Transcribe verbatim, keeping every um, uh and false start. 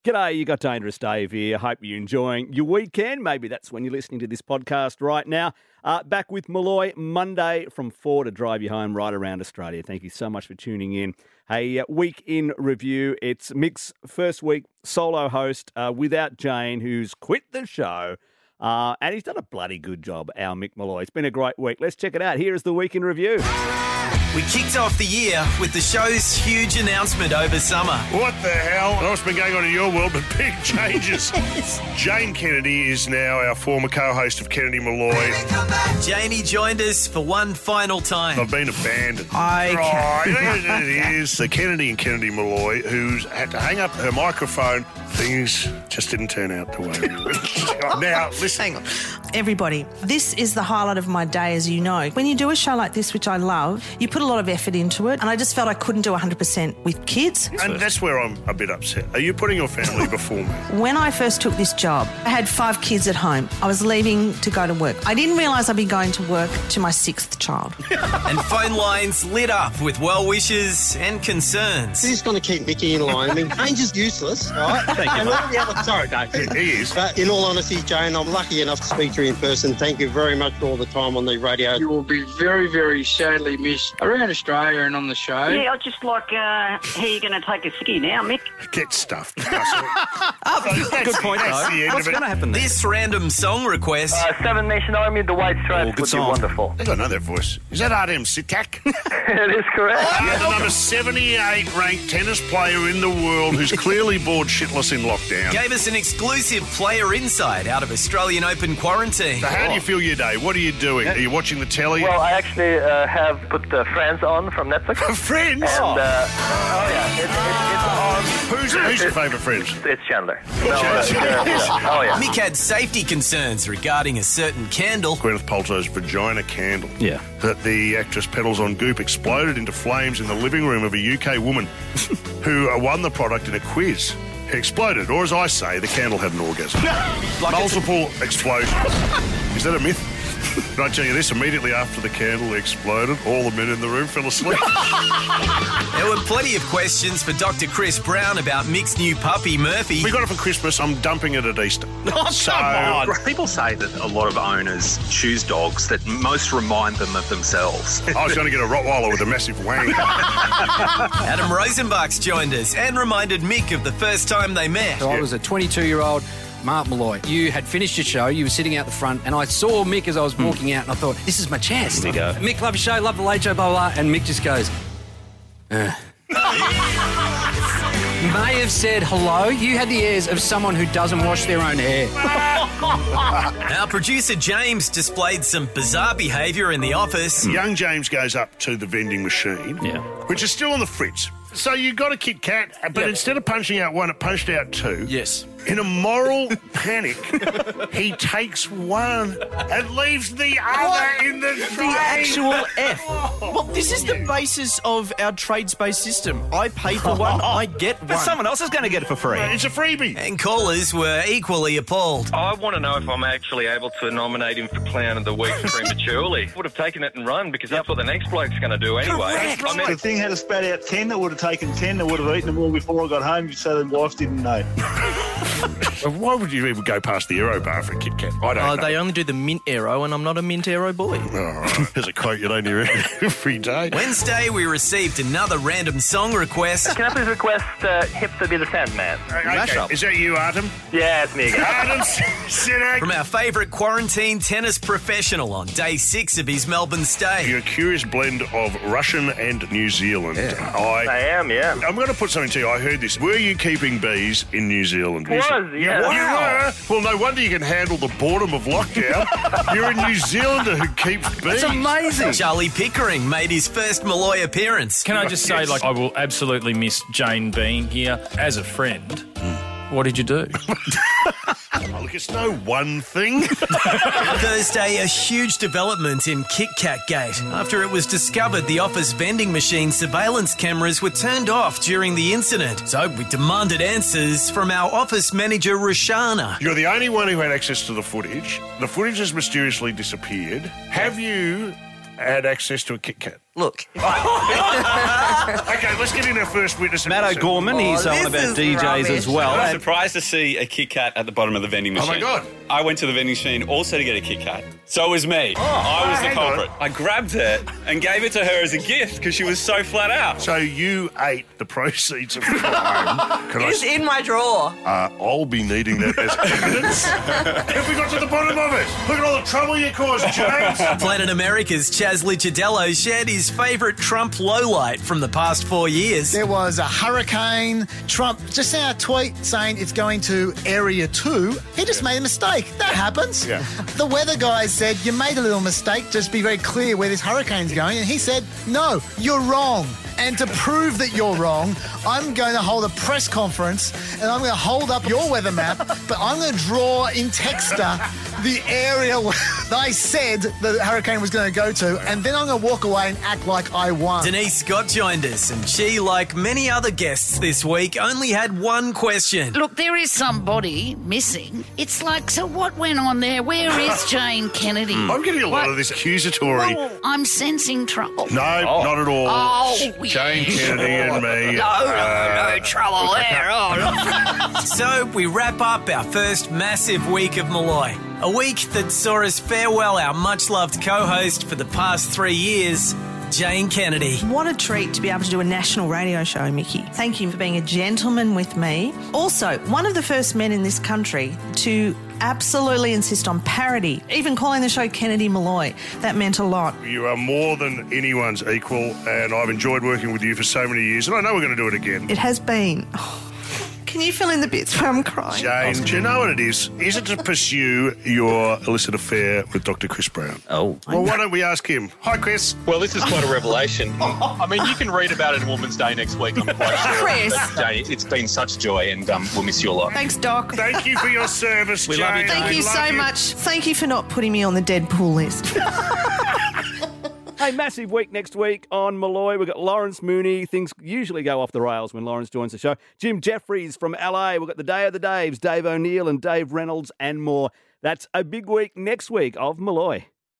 G'day, you got Dangerous Dave here. Hope you're enjoying your weekend. Maybe that's when you're listening to this podcast right now. Uh, back with Malloy Monday from four to drive you home right around Australia. Thank you so much for tuning in. Hey, uh, week in review. It's Mick's first week solo host uh, without Jane, who's quit the show. Uh, and he's done a bloody good job, our Mick Malloy. It's been a great week. Let's check it out. Here is the week in review. We kicked off the year with the show's huge announcement over summer. What the hell? I don't know what's been going on in your world, but big changes. Jane Kennedy is now our former co-host of Kennedy Malloy. Janie joined us for one final time. I've been abandoned. I Right, it is the Kennedy and Kennedy Malloy who's had to hang up her microphone. Things just didn't turn out the way we were. Now, listen. Hang on. Everybody, this is the highlight of my day, as you know. When you do a show like this, which I love, you put a lot of effort into it, and I just felt I couldn't do one hundred percent with kids. And that's where I'm a bit upset. Are you putting your family before me? When I first took this job, I had five kids at home. I was leaving to go to work. I didn't realise I'd be going to work to my sixth child. And phone lines lit up with well wishes and concerns. Who's going to keep Mickey in line? I mean, Change is useless, right? Thank you. And all the other, sorry, Dave. He is. But in all honesty, Jane, I'm lucky enough to speak to you in person. Thank you very much for all the time on the radio. You will be very, very sadly missed around Australia and on the show. Yeah, I'd just like, uh, how are you going to take a sickie now, Mick? Get stuffed. Oh, good point, That's the end What's of it. going to happen there? This random song request Uh, Seven Nation Army, the White Stripes Oh, good would song. be wonderful. I think I know that voice. Is that Artem Sitak? It is correct. Yeah, the number seventy-eight ranked tennis player in the world who's clearly bored shitless in lockdown. gave us an exclusive player insight out of Australian Open quarantine. So how do you feel your day? What are you doing? Are you watching the telly? Well, I actually uh, have put uh, Friends on from Netflix. Friends? And, uh, oh, yeah, it, it, it's on. Who's, who's your favourite Friends? It's Chandler. No, uh, yeah, yeah. Oh, yeah. Mick had safety concerns regarding a certain candle. Gwyneth Paltrow's vagina candle. Yeah. That the actress pedals on Goop exploded into flames in the living room of a U K woman who uh, won the product in a quiz. It exploded, or as I say, the candle had an orgasm. Multiple explosions. Is that a myth? Can I tell you this? Immediately after the candle exploded, all the men in the room fell asleep. There were plenty of questions for Doctor Chris Brown about Mick's new puppy, Murphy. We got it for Christmas. I'm dumping it at Easter. Oh, So- come on. People say that a lot of owners choose dogs that most remind them of themselves. I was going to get a Rottweiler with a massive wang. Adam Rosenbach's joined us and reminded Mick of the first time they met. So I was a twenty-two-year-old Mark Malloy. You had finished your show, you were sitting out the front, and I saw Mick as I was walking out, and I thought, this is my chance. Here we go. Mick, love your show, love the late show, blah, blah, blah, and Mick just goes, "Uh." May have said hello. You had the ears of someone who doesn't wash their own hair. Our producer James displayed some bizarre behaviour in the office. Young James goes up to the vending machine, Yeah. which is still on the fritz. So you got a Kit Kat, but Yep. instead of punching out one, it punched out two. Yes. In a moral panic, he takes one and leaves the other in the tray. The actual F. Well, this is the basis of our trades-based system. I pay for one, I get But one. someone else is going to get it for free. It's a freebie. And callers were equally appalled. I want to know if I'm actually able to nominate him for Clown of the Week prematurely. Would have taken it and run because that's what the next bloke's going to do anyway. Correct. I mean, The thing had a spat out ten, that would have taken ten, that would have eaten them all before I got home so the wife didn't know. Why would you even go past the Aero bar for a Kit Kat? I don't Oh, know. they only do the mint arrow, and I'm not a mint arrow boy. All right. There's a quote you'd only read every day. Wednesday, we received another random song request. can I please request uh, Hip to be the Sandman? Okay. Is that you, Artem? Yeah, it's me again. Artem Sinak. From our favourite quarantine tennis professional on day six of his Melbourne stay. You're a curious blend of Russian and New Zealand. I I, am, yeah. I'm going to put something to you. I heard this. Were you keeping bees in New Zealand? Was, You yeah. were? Well, no wonder you can handle the boredom of lockdown. You're a New Zealander who keeps bees. It's amazing. Charlie Pickering made his first Malloy appearance. Can I just say, like, I will absolutely miss Jane being here as a friend. What did you do? Oh, look, it's no one thing. Thursday, a huge development in Kit Kat Gate after it was discovered the office vending machine surveillance cameras were turned off during the incident. So we demanded answers from our office manager, Roshana. You're the only one who had access to the footage. The footage has mysteriously disappeared. Have you had access to a Kit Kat? Look. Okay, let's get in our first witness. Matt O'Gorman, he's Oh, on this about is D Js rubbish. as well. I was surprised to see a Kit Kat at the bottom of the vending Oh, machine. my God. I went to the vending machine also to get a Kit Kat. So was me. Oh, I was the hang culprit. on. I grabbed it and gave it to her as a gift because she was so flat out. So you ate the proceeds of crime. Can I It's s- in my drawer. uh, I'll be needing that as evidence. Have we got to the bottom of it? Look at all the trouble you caused, James. Planet America's Chaz Licciardello shared his favourite Trump lowlight from the past four years. There was a hurricane. Trump just sent out a tweet saying it's going to Area two. He just made a mistake. That happens. Yeah. The weather guys said, you made a little mistake. Just be very clear where this hurricane's going. And he said, no, you're wrong. And to prove that you're wrong, I'm going to hold a press conference and I'm going to hold up your weather map, but I'm going to draw in texter the area where I said the hurricane was going to go to, and then I'm going to walk away and act like I won. Denise Scott joined us, and she, like many other guests this week, only had one question. Look, there is somebody missing. It's like, so what went on there? Where is Jane Kennedy? I'm getting a lot What? of this accusatory. Well, I'm sensing trouble. No, not at all. Oh, Jane yes. Kennedy and me. No, no, no uh, trouble there. Oh, So we wrap up our first massive week of Malloy. A week that saw us farewell our much-loved co-host for the past three years, Jane Kennedy. What a treat to be able to do a national radio show, Mickey. Thank you for being a gentleman with me. Also, one of the first men in this country to absolutely insist on parody, even calling the show Kennedy Malloy. That meant a lot. You are more than anyone's equal, and I've enjoyed working with you for so many years, and I know we're going to do it again. It has been. Oh, can you fill in the bits where I'm crying? Jane, do you know what it is? Is it to pursue your illicit affair with Doctor Chris Brown? Oh. Well, why don't we ask him? Hi, Chris. Well, this is quite a revelation. I mean, you can read about it in Woman's Day next week, I'm quite sure. Chris. But, Jane, it's been such a joy, and um, we'll miss you a lot. Thanks, Doc. Thank you for your service, We Jane. love you, Thank We you love so much. Thank you for not putting me on the Deadpool list. Hey, massive week next week on Malloy. We've got Lawrence Mooney. Things usually go off the rails when Lawrence joins the show. Jim Jeffries from L A. We've got the Day of the Daves, Dave O'Neill and Dave Reynolds and more. That's a big week next week of Malloy.